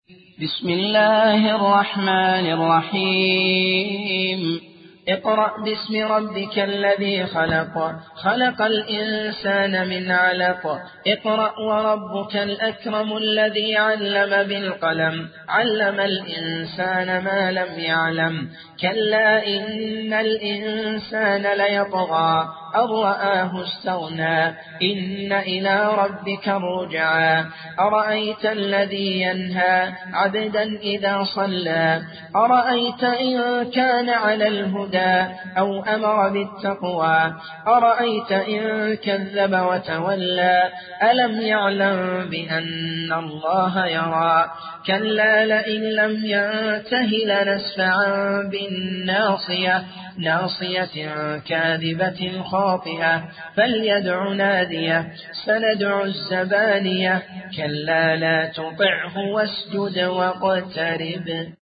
بسم الله الرحمن الرحيم اقرأ باسم ربك الذي خلق خلق الإنسان من علق اقرأ وربك الأكرم الذي علم بالقلم علم الإنسان ما لم يعلم كلا إن الإنسان ليطغى أن رآه استغنى إن إلى ربك الرجعى أرأيت الذي ينهى عبدا إذا صلى أرأيت إن كان على الهدى أو أمر بالتقوى أرأيت إن كذب وتولى ألم يعلم بأن الله يرى كلا لئن لم ينته لنسفعا بالناصية ناصية كاذبة خاطئة فليدع ناديه سندع الزبانية كلا لا تطعه واسجد واقترب